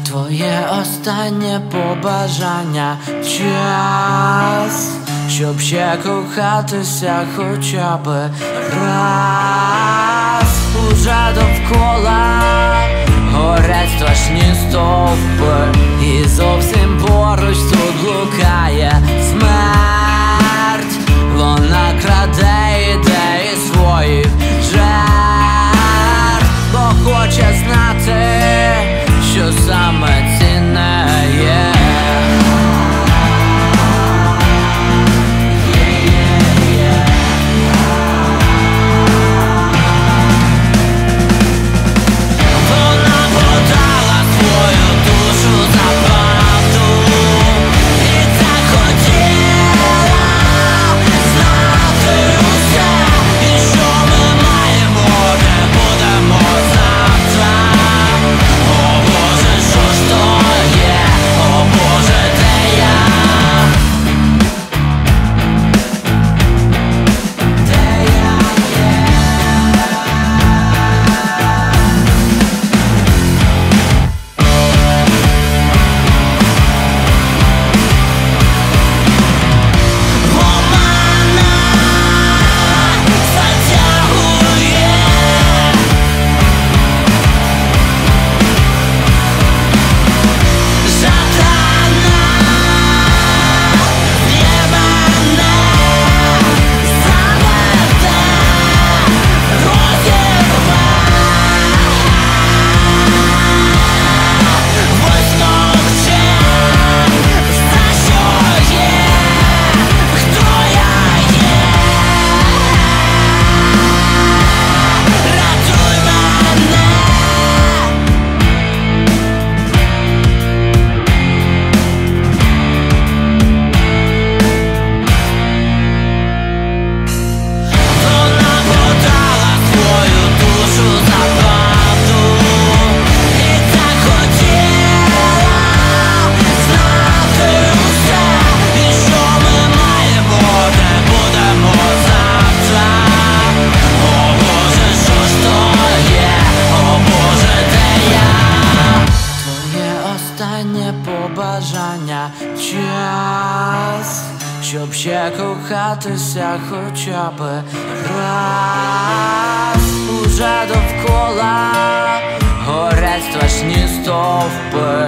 Твоє останнє побажання, час, щоб ще кохатися хоча б раз. Уже довкола горять страшні стовпи, і зовсім поруч тут блукає смерть. Вона краде ідеї своїх жертв, бо хоче знати, що саме цінне є. Вона подала свою душу за правду, і так хотіла знати усе, і що ми маємо, де будемо завтра. О Боже, що ж то є, о Боже, де я? Де я є? Бо мене затягує. Жадана б'є мене, заведе, розірве. Висмокче все, що є, хто я є. Рятуй мене. Вона подала свою душу за правду, і так хотіла знати усе, і що ми маємо, де будемо завтра. О Боже, що ж то є, о Боже, де я? Твоє останнє побажання, час, щоб ще кохатися хоча б раз. Уже довкола горять страшні стовпи,